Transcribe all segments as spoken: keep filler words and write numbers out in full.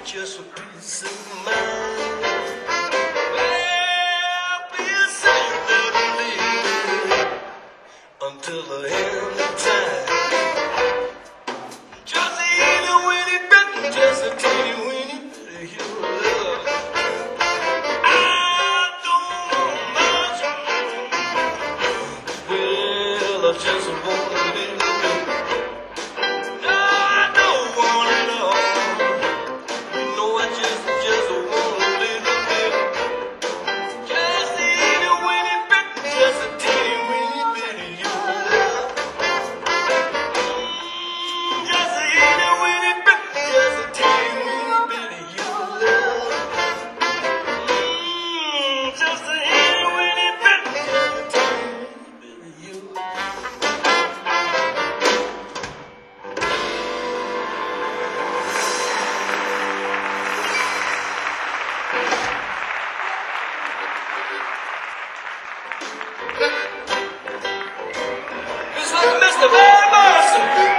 just a peace of mind. Well, we'll say that we live until the end of time. Just a itty bitty bit, just a teeny weeny bit of your love. I don't want much. Well, I just want a little bit. No, I don't want it all. You know I just, just want a little bit. Just a itty bitty bit, just a teeny weeny bit of your love. Just a itty bitty bit, just a teeny weeny bit of your love. Mm, just a itty bitty bit, just a teeny bit of your love. Mister Mister Van Morrison.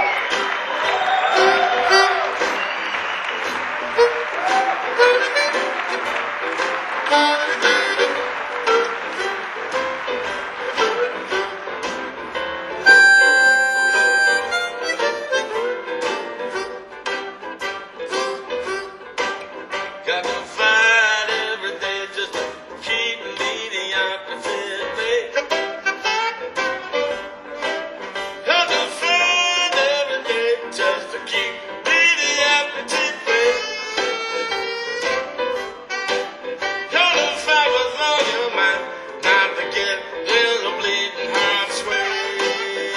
Got to fight every day just to keep mediocrity. Got to fight every day just to keep mediocrity. Got to fight with all your might not to get in the bleeding heart sway.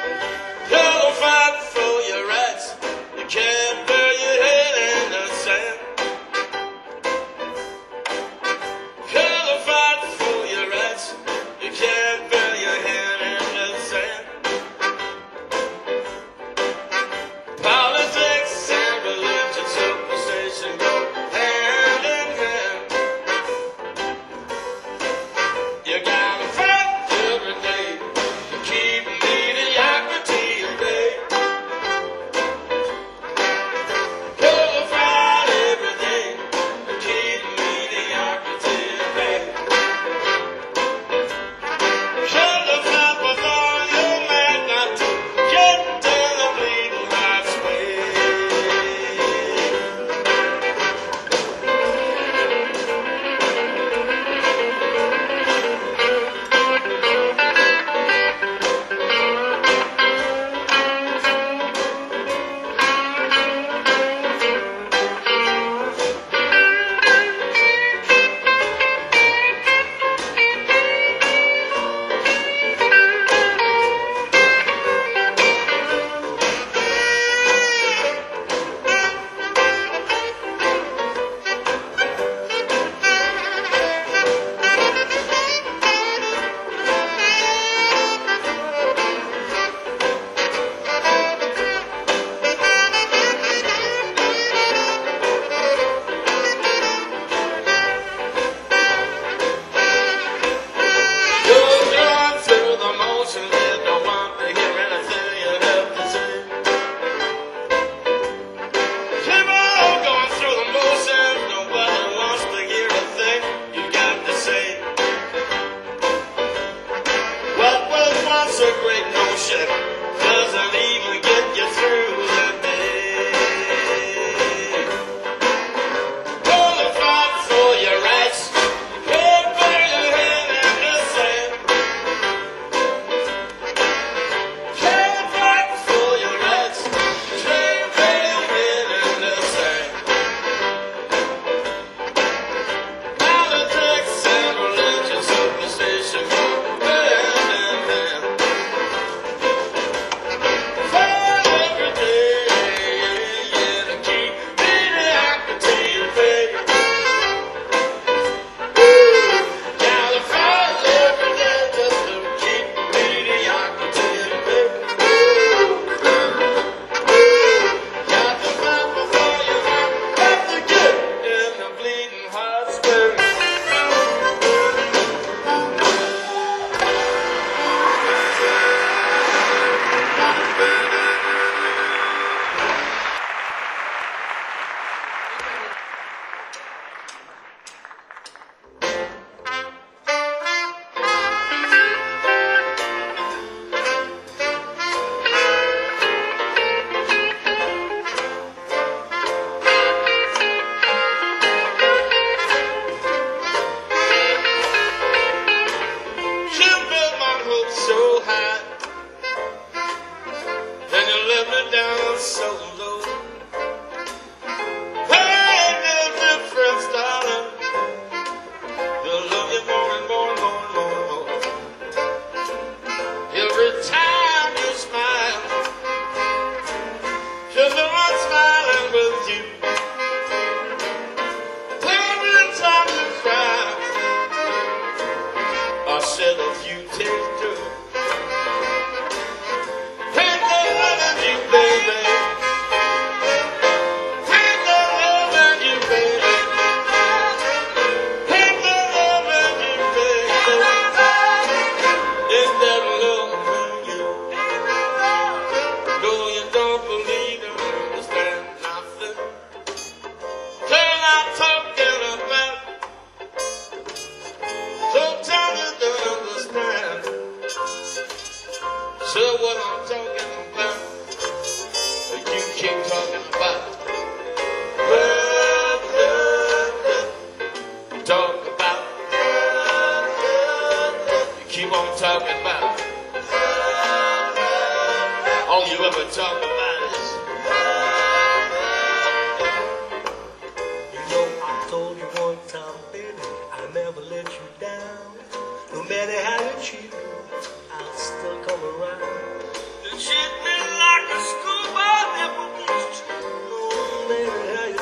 Got to fight for your rights. You can't bury your head in the sand.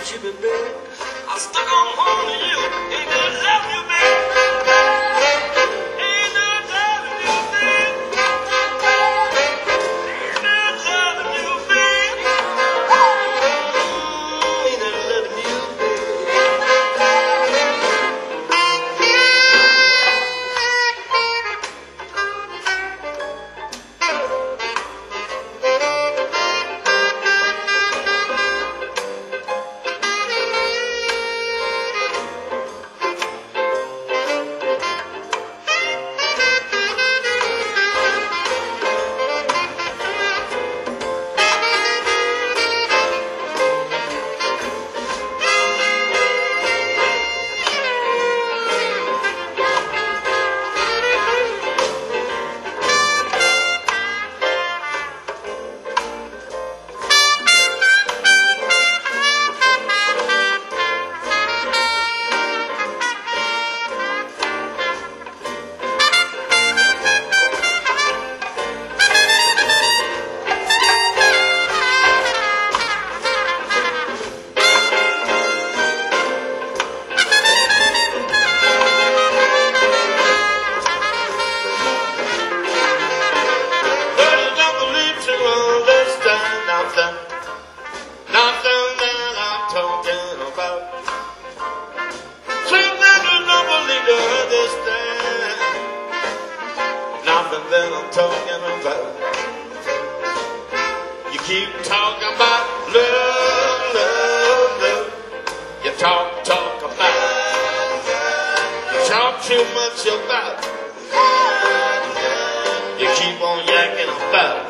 you, baby. I stuck on hold to you. Ain't gonna love you, baby. Ain't no loving you, baby. Ain't no loving you, baby. Ain't no loving you, nothing that I'm talking about. Some people don't believe to understand. Nothing that I'm talking about. You keep talking about love, love, love. You talk, talk about love. You talk too much about. You keep on yakking about.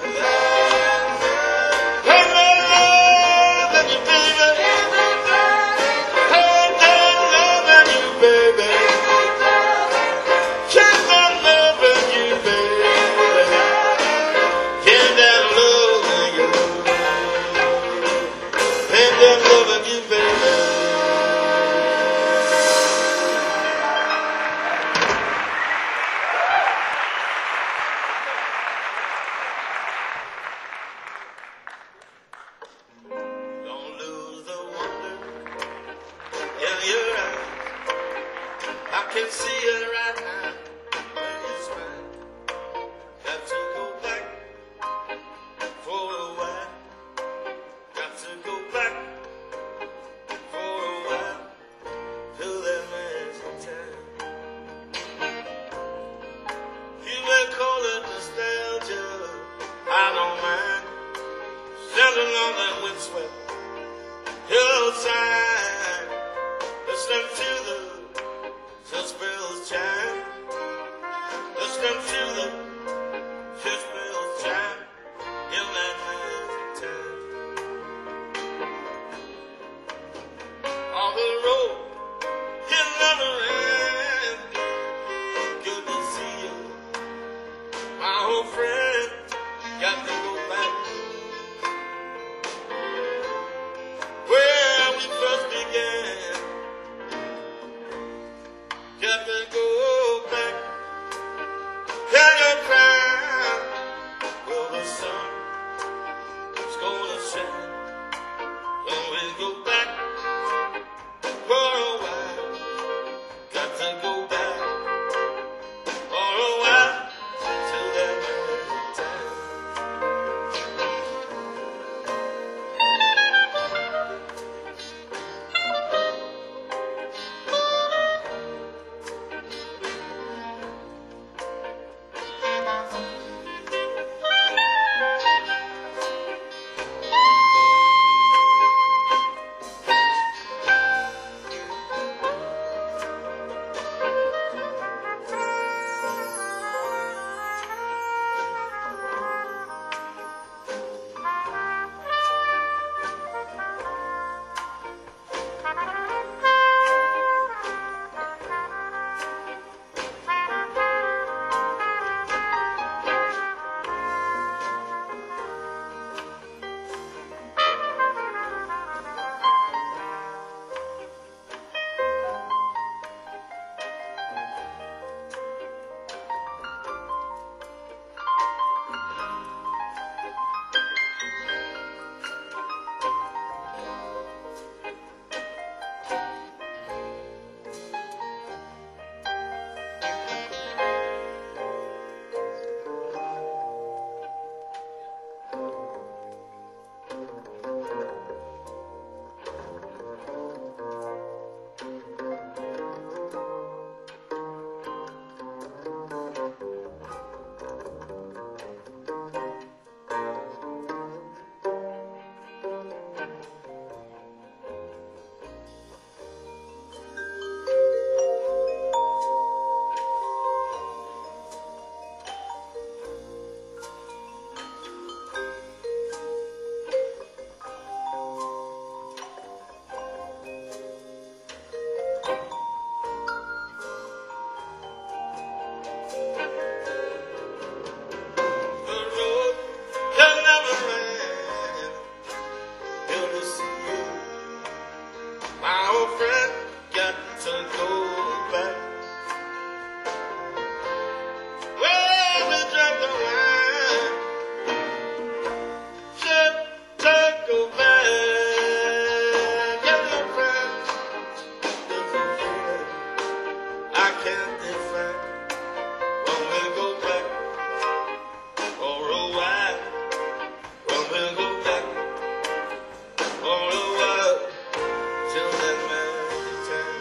I can see it right now. It's right. Got to go back for a while. Got to go back for a while. Till that magic time. You may call it nostalgia. I don't mind. Standing on that windswept hillside. Listening to the church bells chime. Listening to the church bells chime. In that magic time. On the road, in another end. Good to see you, my old friend. Got to go back where we first began. Got to go back. Can you cry? Well, the sun is gonna shine when we go back for a while. Got to go back for a while till that magic time. old friend got to go back. Well, we drank the wine, said to go back. Get your friends, get your friends. I can't defend when we go back for a while. When we go back for a while till that magic time.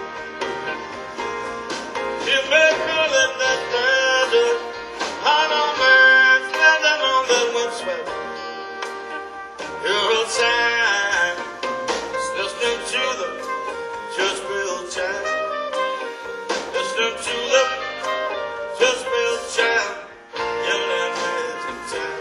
You may feel in that desert, I know man standing on that windswept. You're outside, listening to the just real time. Listening to the just real time in that magic time.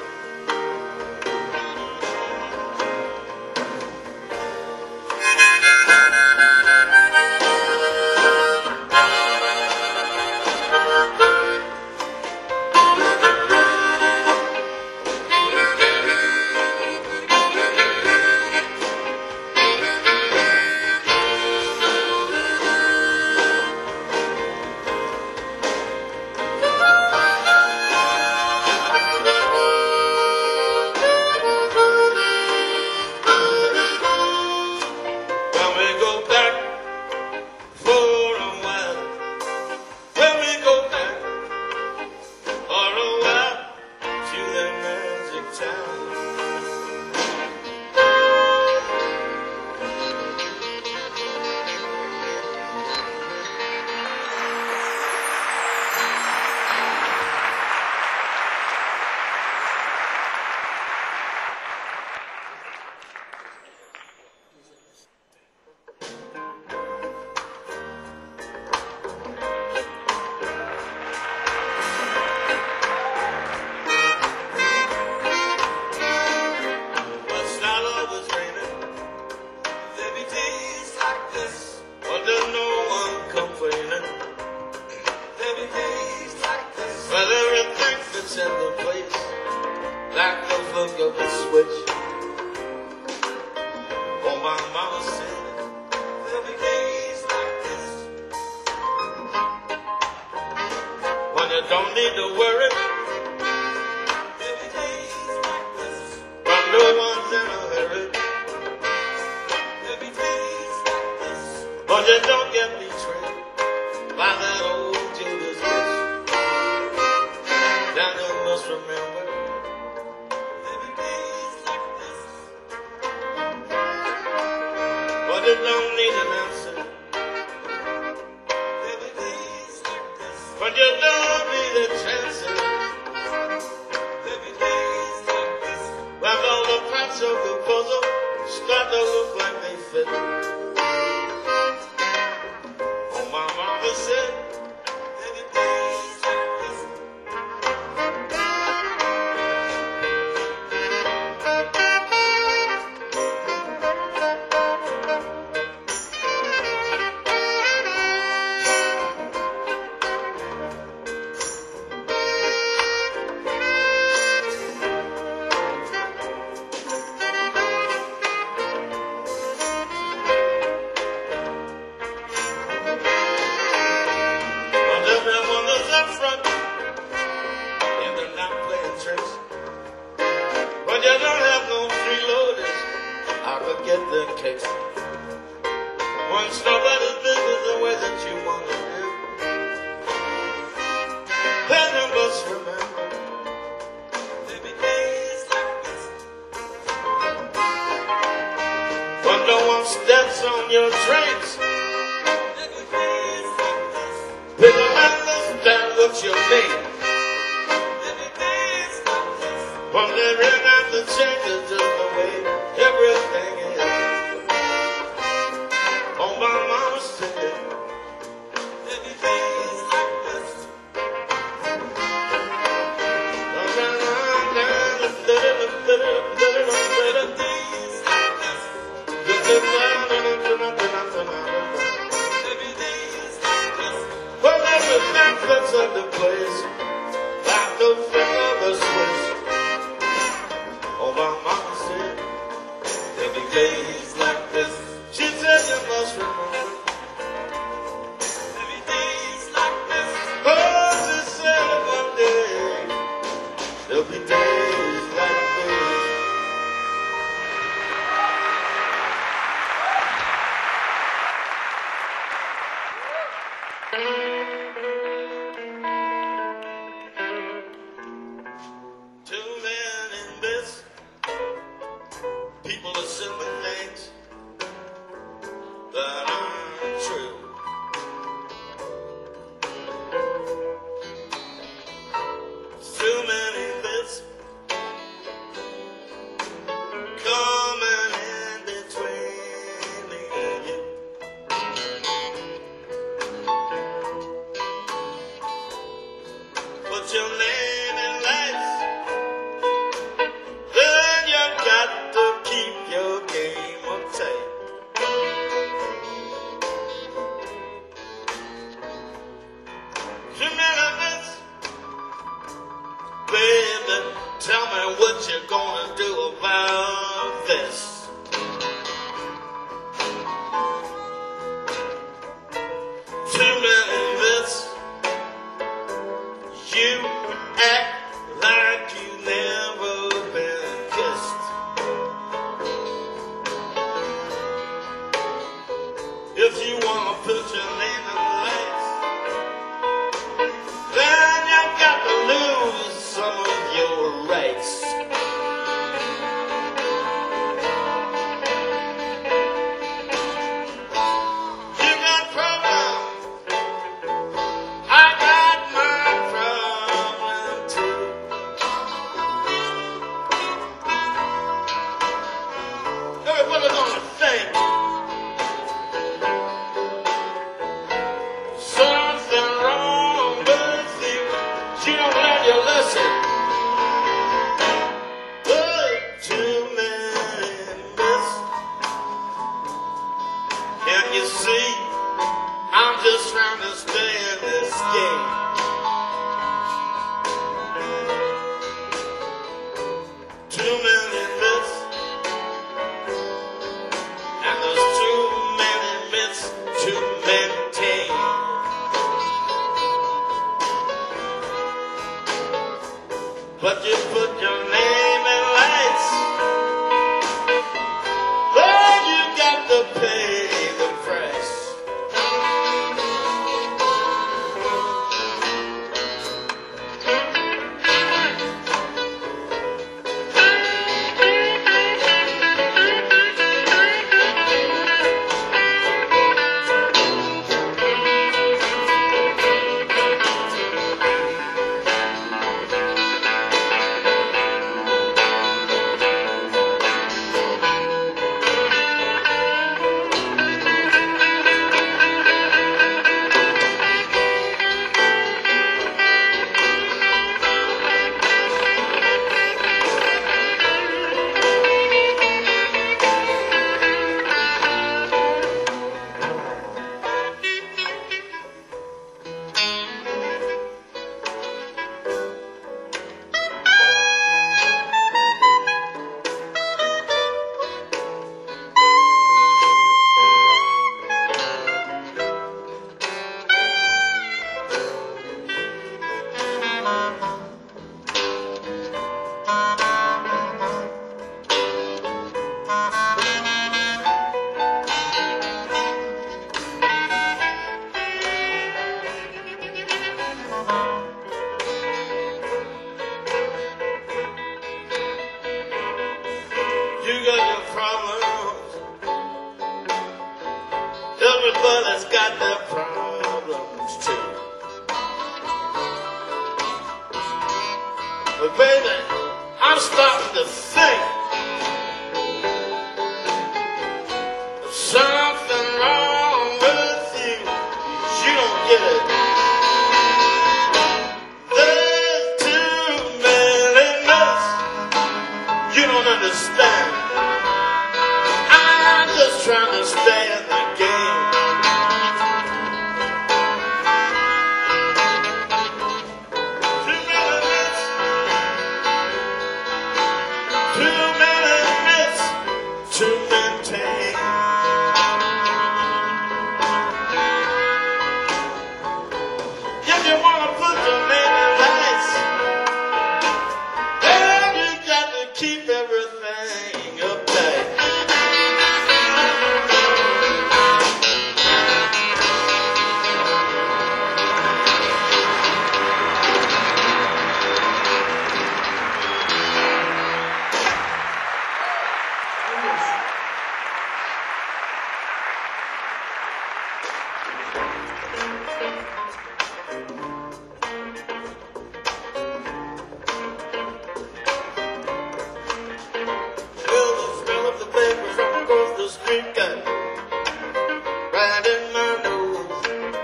When we go back for a while, when we go back for a while to that magic town. But it's not always raining. There be days like this, but there's no one complaining. There be days like this, but everything fits into place like the flick of a switch. Oh, my mama said, there'll be days like this when you don't need to worry. There'll be days like this when no one's in a hurry. There'll be days like this but you don't get betrayed by that old Judas kiss. Now you must remember there'll be days like this, but you don't need an answer. There'll be days like this, but you don't need a chance. There'll be days like this when all the parts of the puzzle start to look like they fit. Oh, my mama said there'll be days like this. And everyone is up front, and they're not playing tricks. But you don't have no freeloaders, I could get the kicks. One stop at his business the way that you want to live. Then you must remember there'll be days like this when no one steps on your trains. There'll be days like this people understand what you mean. There'll be days like this when they realize the change is just the way everything is. Oh, my mama said there'll be days like this. Fits into place like the flick of a switch. Oh, my mama said there'll be days like this. She said you must remember put your name in lights, then you got to lose some of your rights. You got problems, I got my problem too. Everybody gonna think something wrong with you. You don't learn your lesson. But too many miss. Can you see? I'm just trying to stay in this game. Too many miss. And there's too many myths to maintain. But you put your name in lights, then you got to pay the price. You got your problems. Everybody's got their problems too. But baby, I'm starting to think there's something wrong with you. You don't get it. There's too many myths you don't understand. I'm just trying to stay in the game. Too many myths, too many myths to maintain. If you wanna put your name in lights, then you got to keep everything uptight. Feel the smell of the paper from across the street got right in my nose.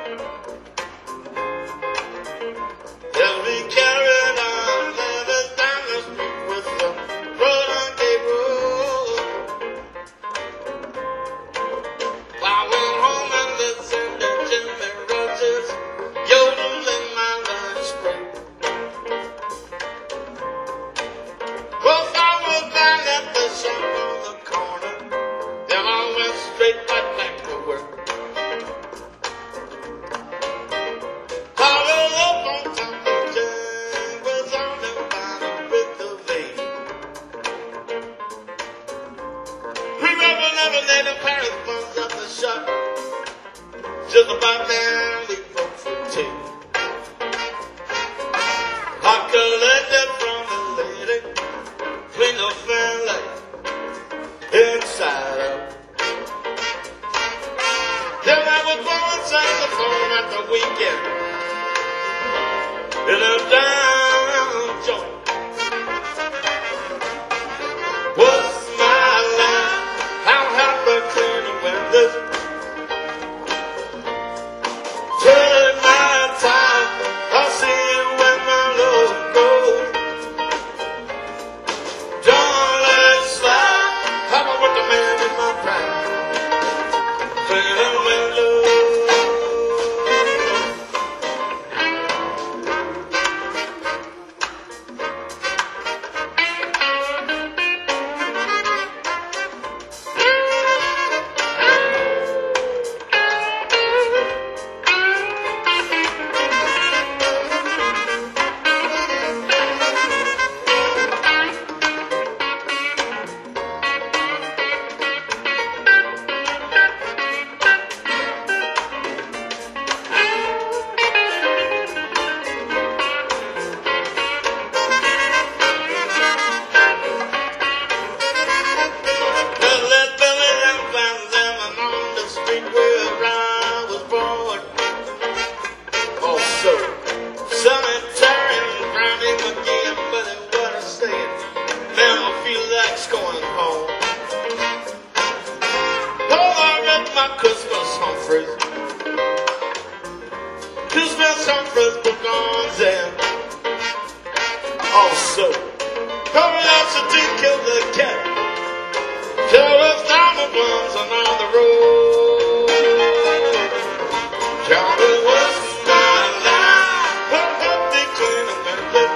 As we carried on, living down the street with the rolling cable. I went home and listened to Jimmy Rogers yodeling my lunch break. 'Cause I was down at the shop on the corner, then I went straight right back to work. Followed up on top of Jane was on the bottom with the vein. We never, never let the Paris buns up the shop. just about there we folks would take. I collected from the lady, clean up family, inside out. Then I was blowing saxophone at the weekend in a down joint. What's my life? How happy cleaning windows? Take my time, I'll see you when my love goes. Don't let it slide, I'm with the man in my prime. Cleaning windows. Christmas Humphreys, Christmas Humphreys book on Zen. Also, hurry up so to kill the cat. Tell us down the bums and on the road. Johnny was my life, but up the clean and mended.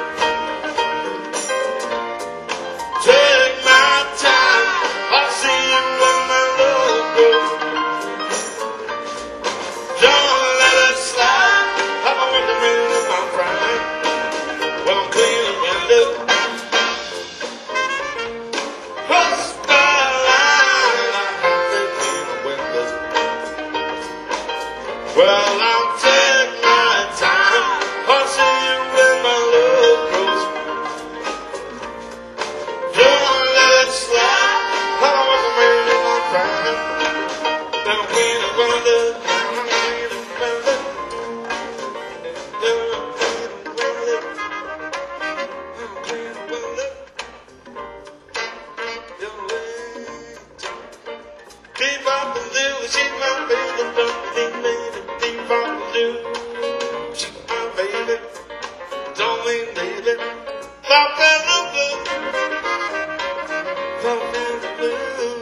Take my time, I'll see you when my love goes. Don't let it slide, I'm a winter man in my prime. Well, I'm cleaning windows. What's my line? I have to clean the windows. Well, I'll take my time, I'll see you when my love goes. Don't let it slide, I'm a winter man in my prime. Well, I'm cleaning windows. She's my baby, don't leave me to deep on the blue. She's my baby, don't leave me to pop in the blue. Pop in the blue.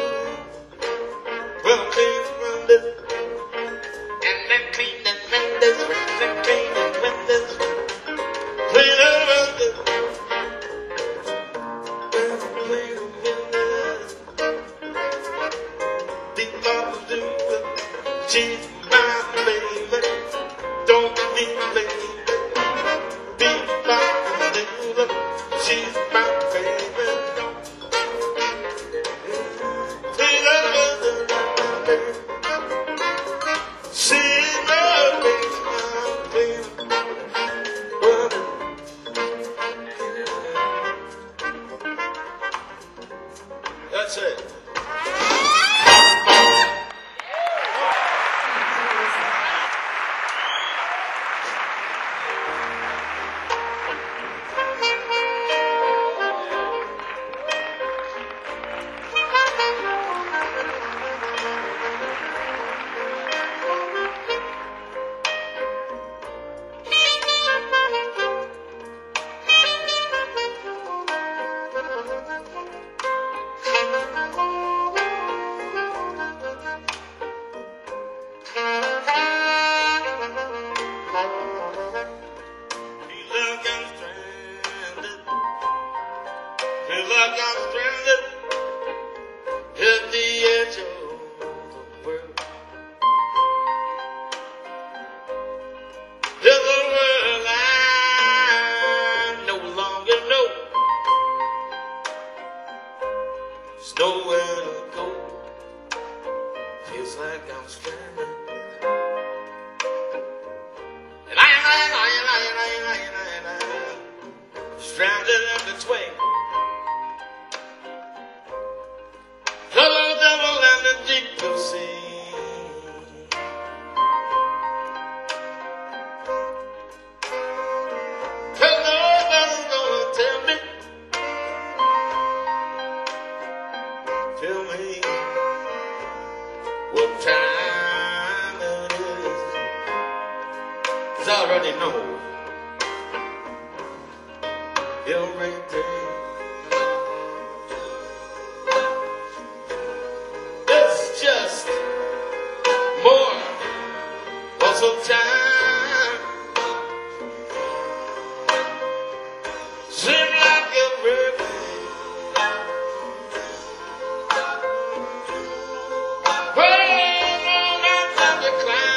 Well, clean the windows. And then clean the windows. And clean the windows. Clean the windows. Clean the windows. Deep on the blue. She's my baby, don't leave me, be my baby. She's my baby, don't leave me, she's my baby, my baby. That's it. Feel like I'm stranded at the edge of the world. There's a world I no longer know. There's nowhere to go. Feels like I'm stranded. stranded in between the little devil and the deep blue sea. Cause nobody's gonna tell me, tell me what time it is. 'Cause I already know every day. It's just more muscle time. Seem like every day. Well, on that time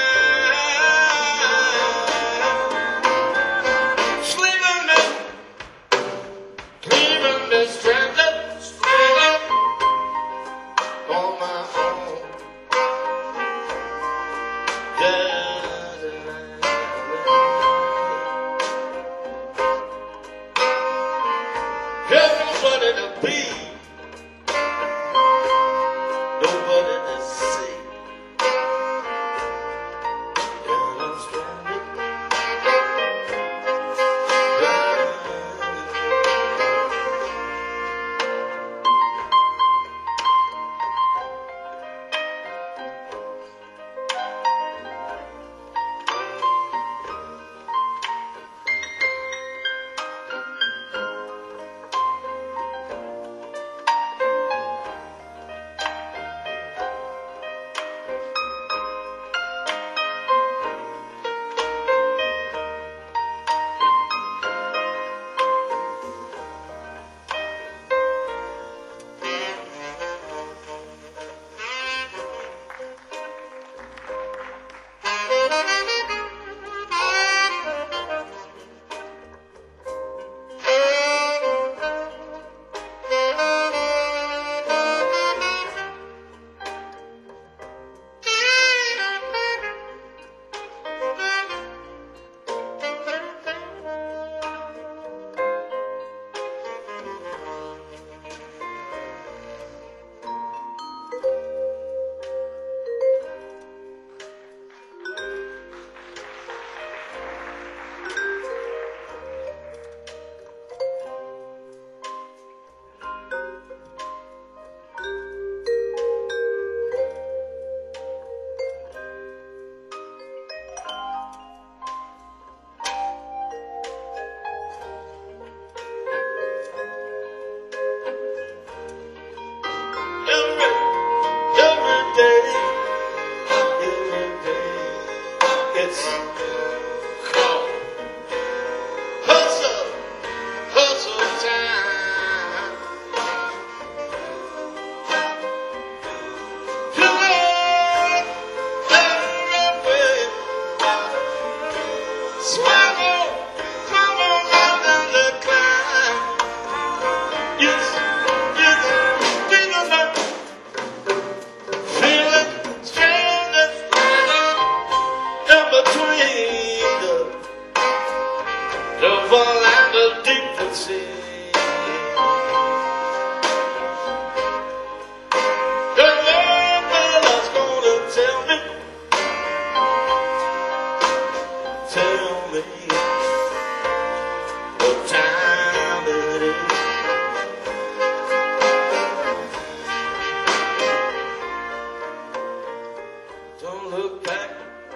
climb. Sleeping this, leaving this stranded, stranded on my own. Yeah. There's nobody to be, nobody to see. And I'm stranded. Every, every day, every day, it's called hustle, hustle time. You know, every way, swallow, swallow under the climb. Yes, yes, feel it, feel it, stranded, stranded in between the devil and the deep blue sea. The Lord is gonna tell me, tell me what time it is. Don't look back,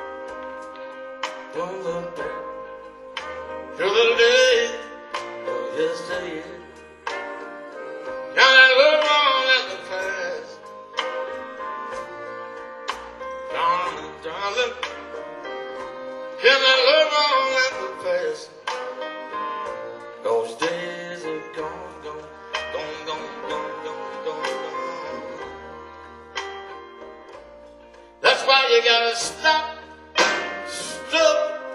don't look back to the day of yesterday. Now I look on at the past, darling, darling. Can I look on at the past? Those days are gone, gone, gone, gone, gone, gone, gone, gone. That's why you gotta stop, stop,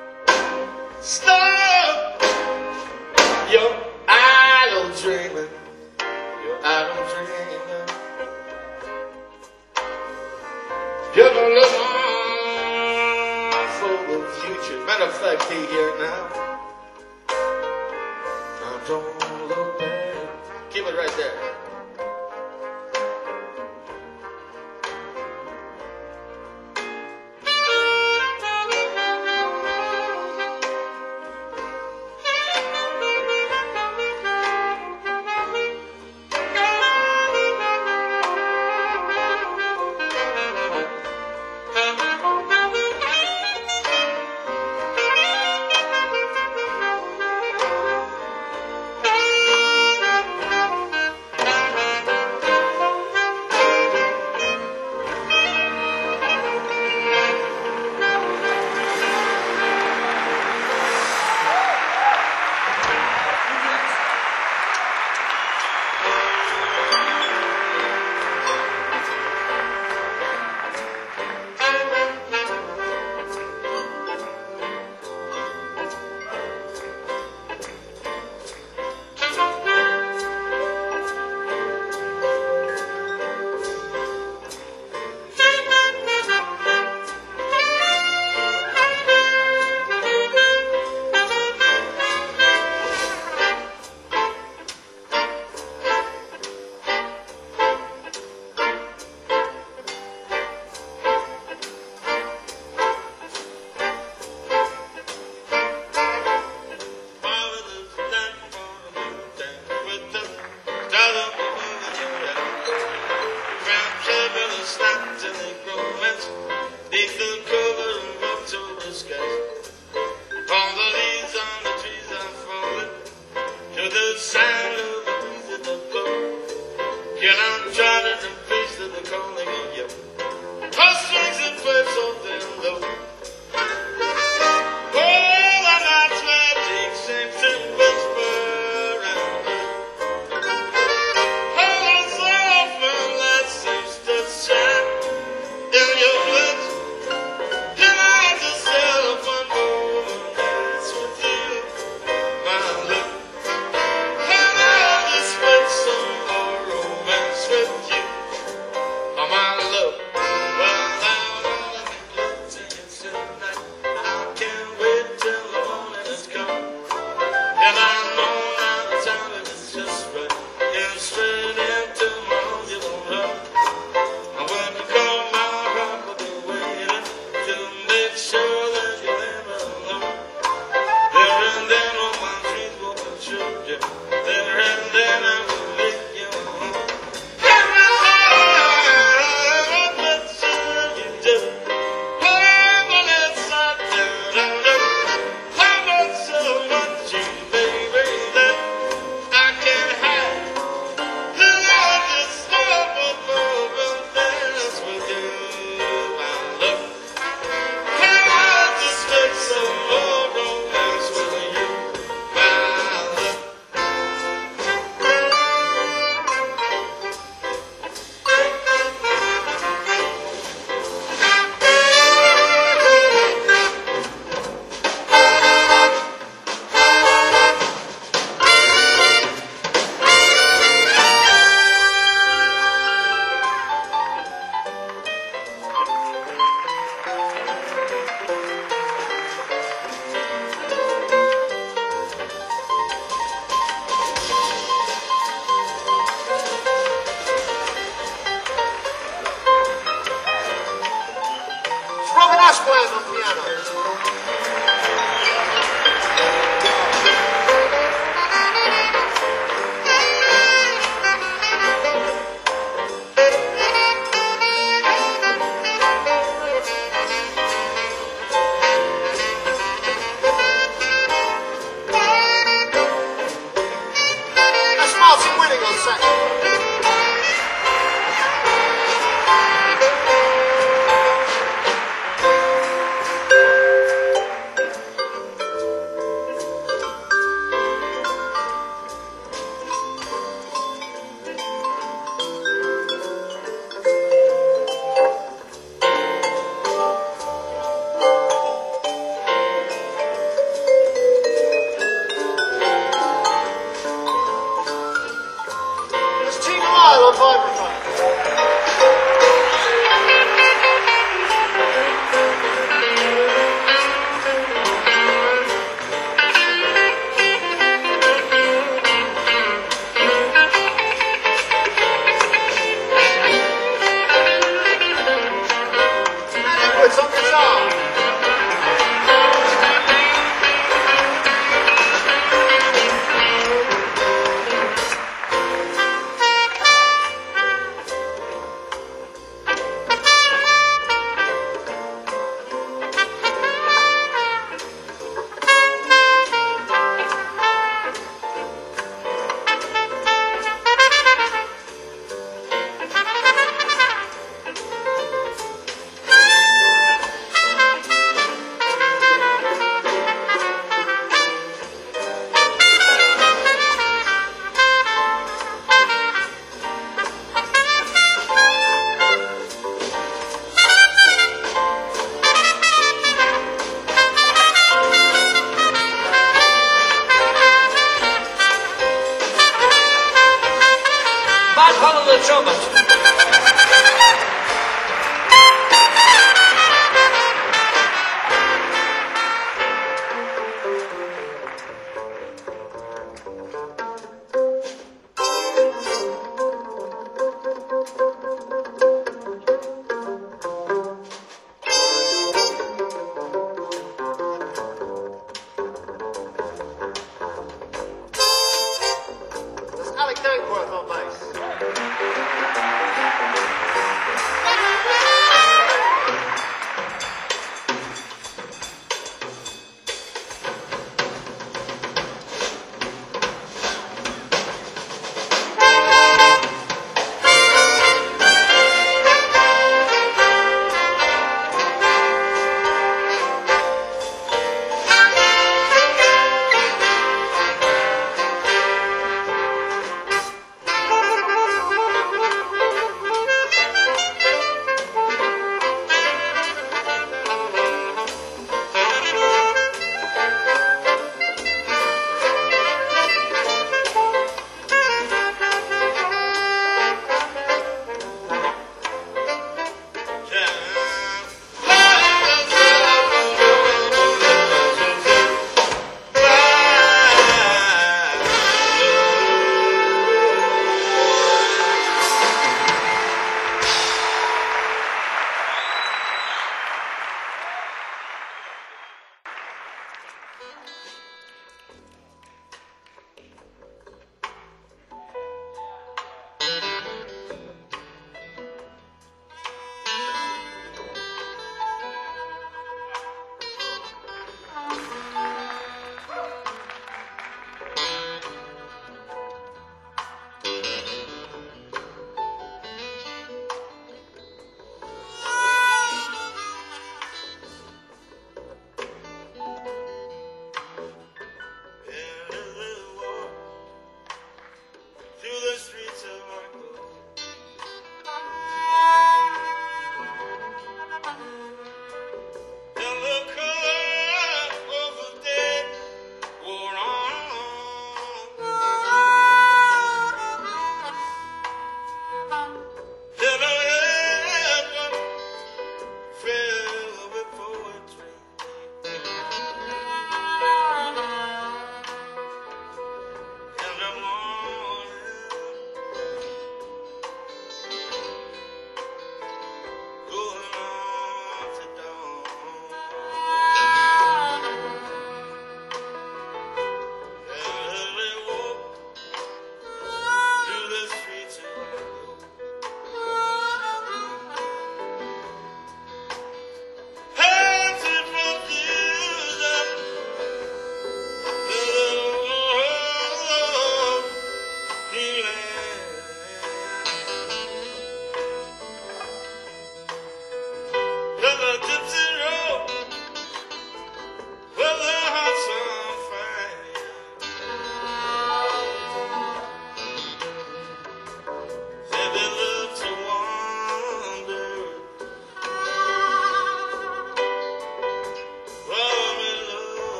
stop your idle dreaming, your idle dreaming. You're gonna look on for the future. Matter of fact, be here now. all the pain. Keep it right there.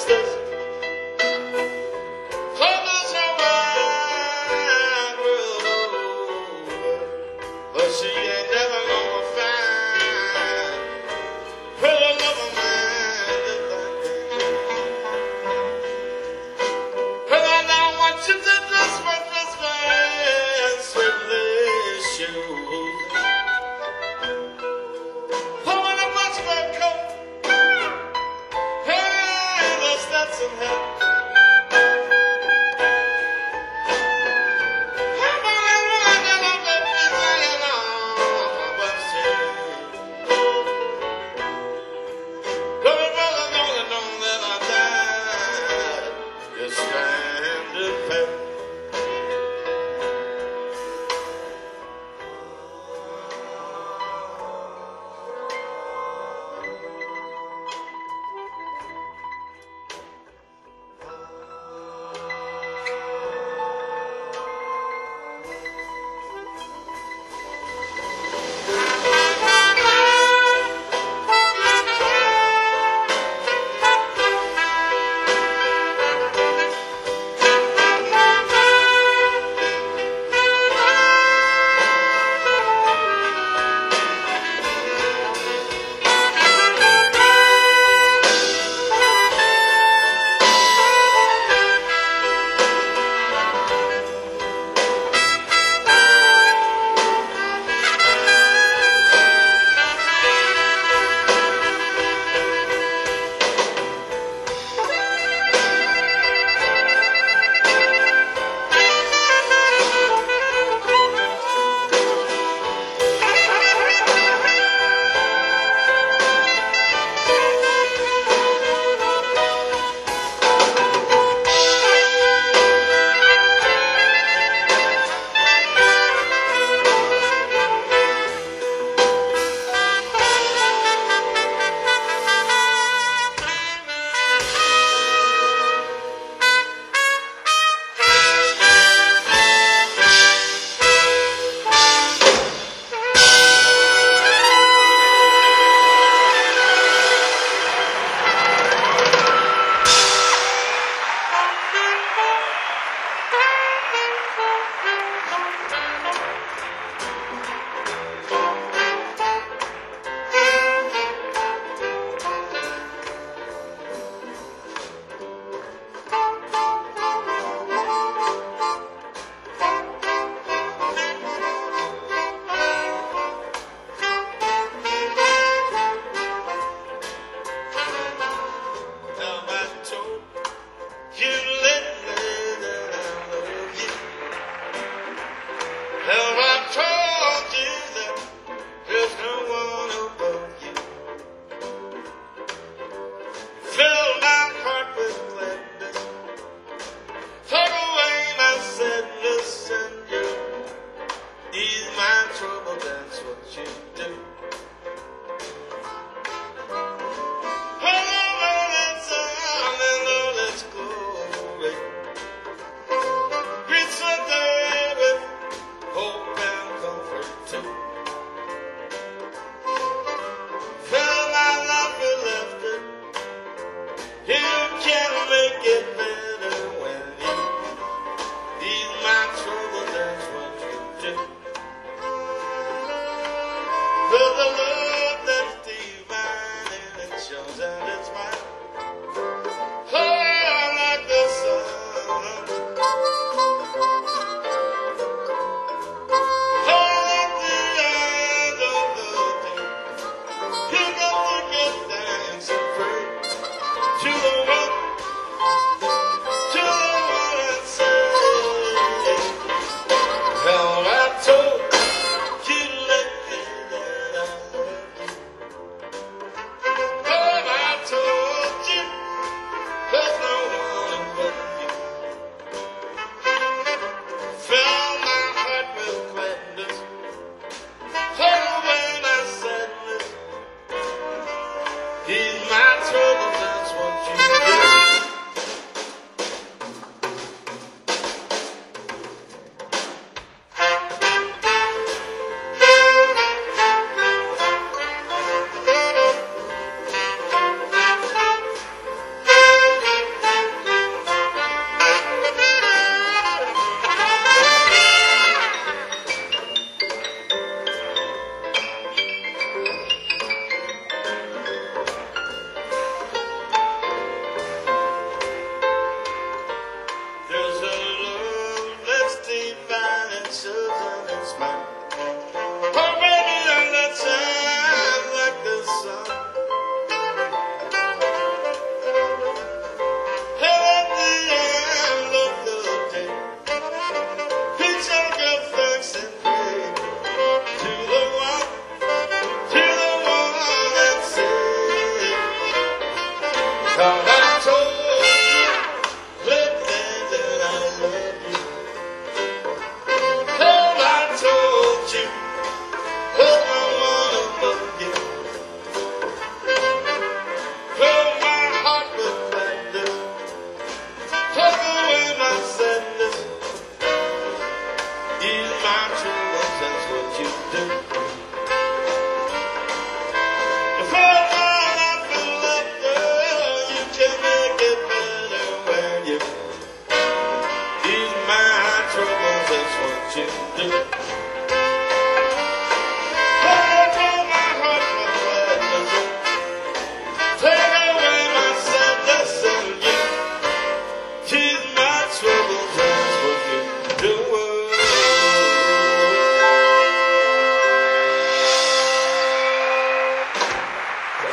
justice. Cause her mind will over, but she ain't never gonna find her love of mine just like that. Cause I don't want you to dress my dress my swiftly shoes. Pulling a much better coat. Hey, the Stetson hat.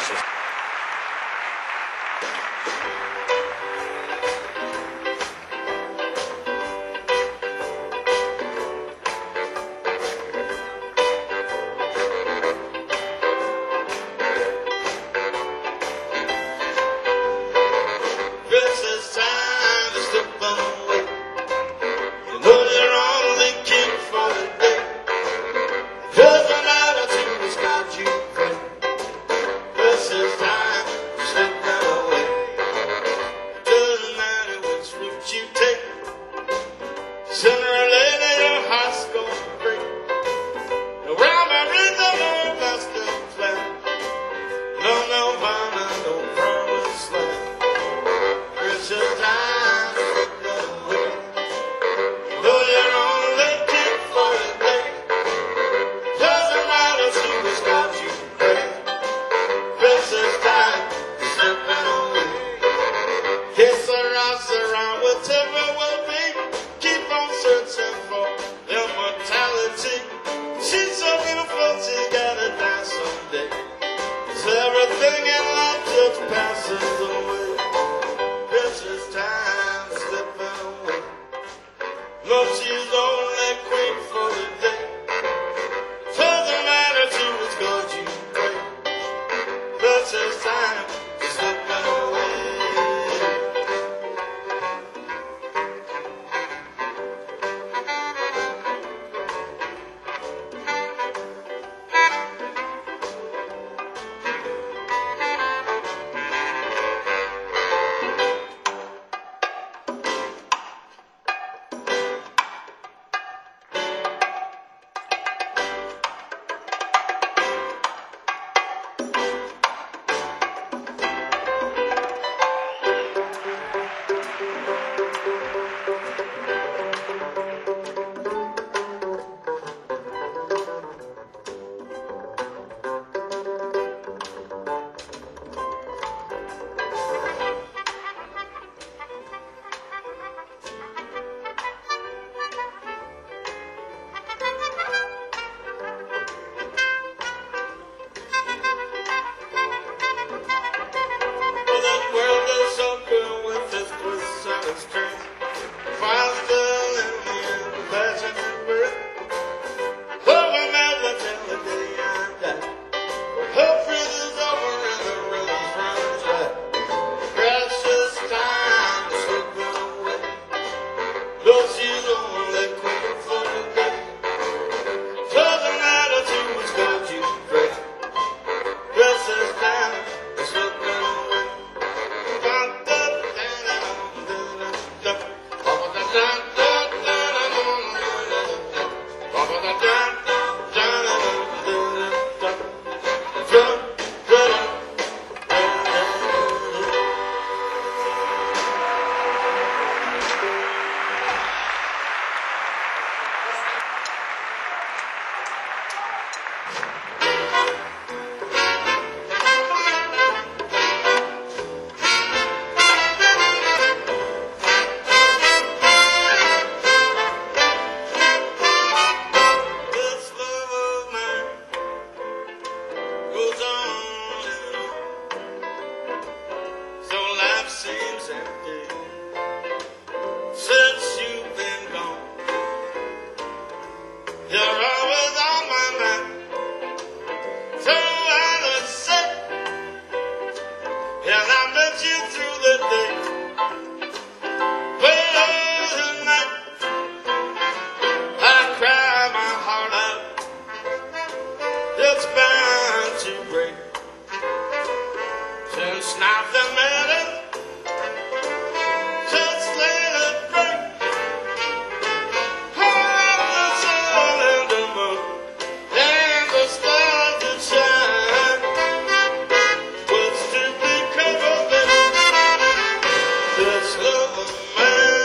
Congratulations. This is time to slip away. You know you're only king for the day. Doesn't matter to the spot you play. This is time to slip away. Doesn't matter which route you take. Sooner or later your heart's gonna break. Around my rhythm or bust the plan. No, no, mama, no promise land. It's your time to slip away. Though you're only king for the day. Doesn't matter to the spot you play. This is time to slip away. Yes, around, surround, whatever will be. Keep on searching for immortality. She's so beautiful, she's gotta die someday. 'Cause everything in life just passes away. This is time to slip away. No, she's only queen for the day. Doesn't matter to which God you pray. This is time to slip away. Well, that world is so good with its twists and its turns. While still in the end, passion and birth. Hope will never till the day I die. Hope freezes over and the rivers run dry. Precious time to slip away. Though she's only queen for the day. Doesn't matter to which God you pray. This is time to slip away. This love of mine goes on and on. So life seems empty since you've been gone. You're always on my mind, so I would say, and I met you through the day, but all the night I cry my heart out. It's bound to break. Since nothing matters, just let it break. Hold the sun and the moon and the stars that shine. What's to become of it? This love of mine.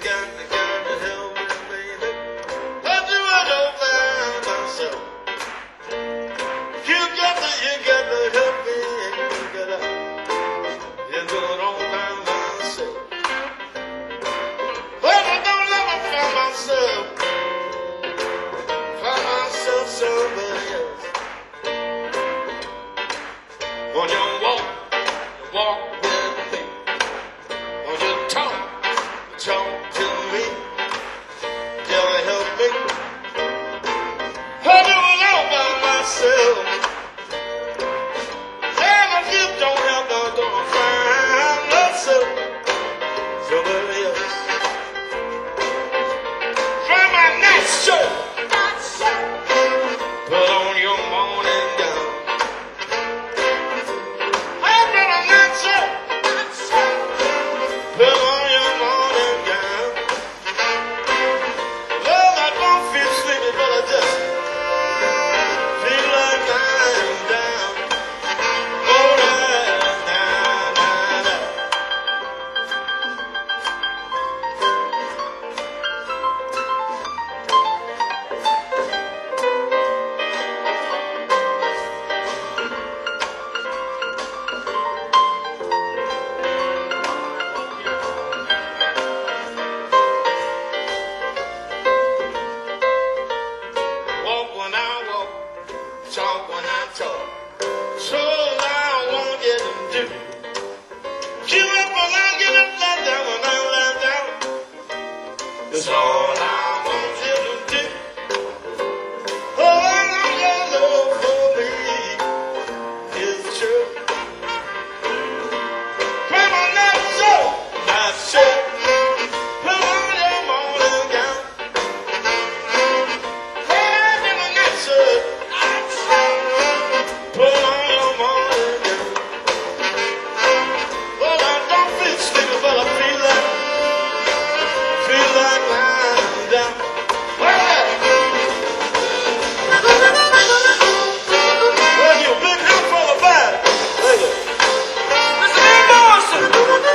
got, you got to help me, baby. I do I don't find myself. You got to, you got to help me. You got to, you do it all by myself. Well, I don't ever find myself. Find myself somebody else. Won't you walk, walk with me? Won't you talk, talk to me? Can you help me? I do it all by myself. And if you don't help, I'm gonna find myself somebody else. Find my nice shirt. Put on your morning gown. I've got a nice shirt. Put on your morning gown. Well, I don't feel sleepy, but I just feel like lying down. Oh, nah, nah, nah, nah. Walk when I walk, talk when I talk. So I won't get them do. Give up when I give up, lie down when I lie down. That's all I want you to do. Oh, I know your love for me is true. Come on, not so, not so. Put on your morning gown. Hey, give me that shirt. Put on your morning gown. Well, I don't feel sleepy, but I feel like, feel like lying down. Well, well, you a big house full of fire. Hey, Mister Van Morrison.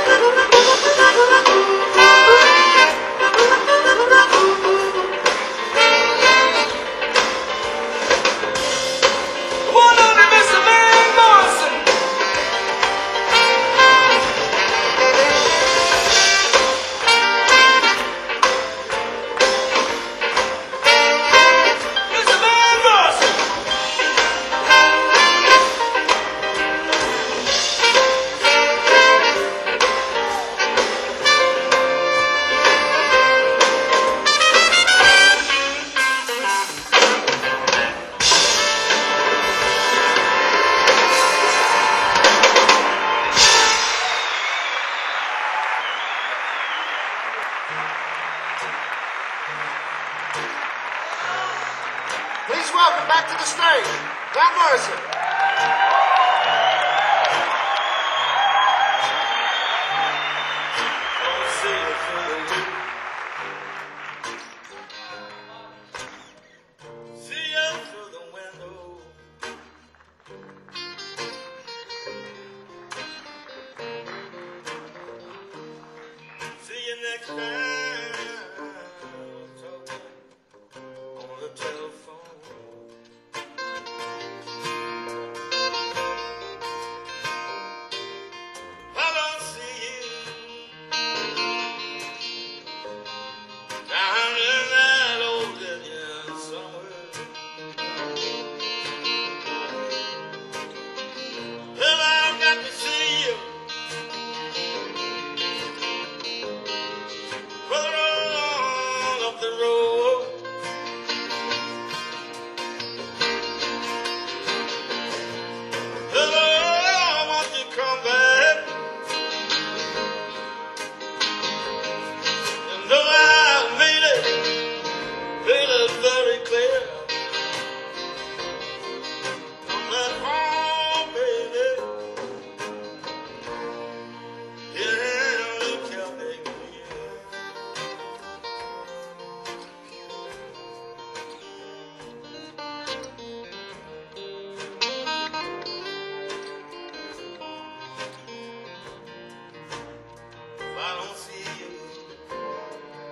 One on to Mister Van Morrison. Mister Van Morrison. Please welcome back to the stage, Van Morrison. See you through the window. See you through the window. See you next time. Talking on the telephone. I don't see you down in that old Indian somewhere. Well, I've got to see you further on up the road. Well, I want you to come back. And though I made it, made it very clear, I'm at home, baby. Yeah, look how they go, yeah. If I don't see you,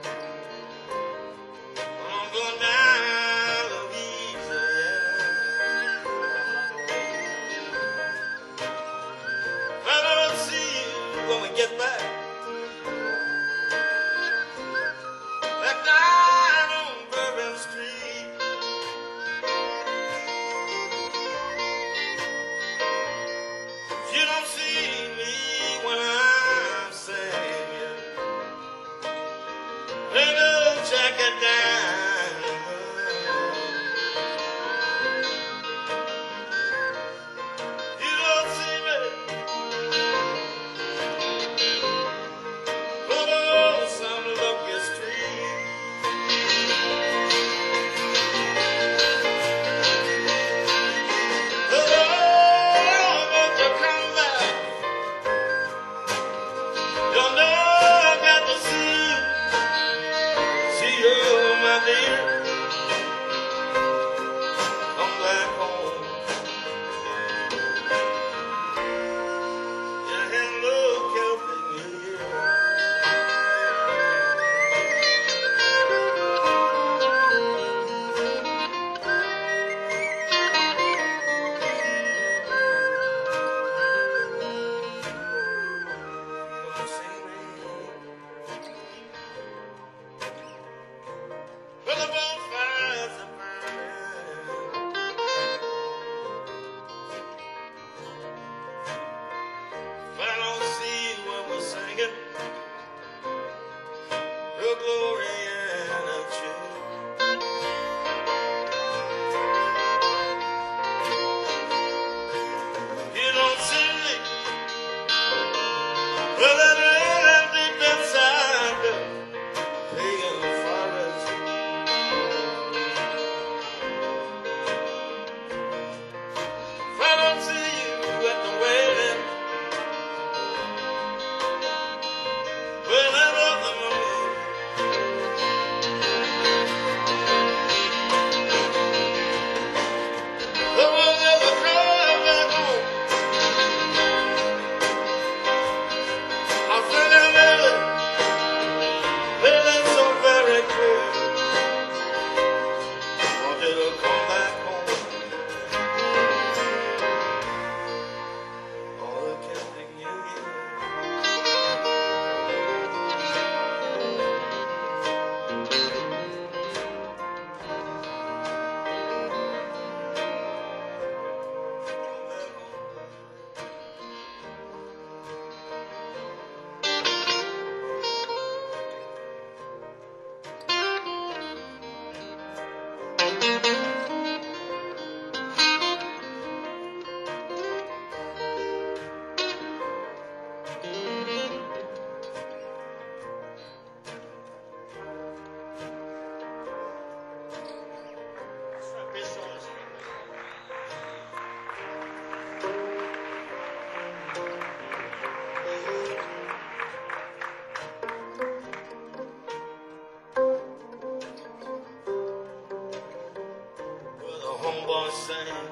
boys sing.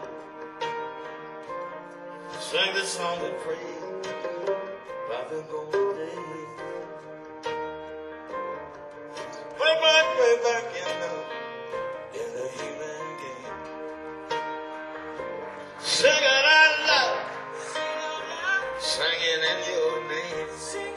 Sing this song of praise about them golden days. Way back, way back in the, in the human game. Sing it out loud, singing in your name.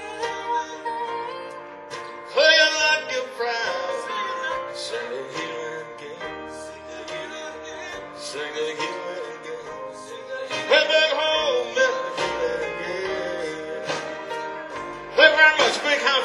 Playing like you're proud. Sing the human game. Sing the human game. Way back home in the human game. Thank you very much. Big hand.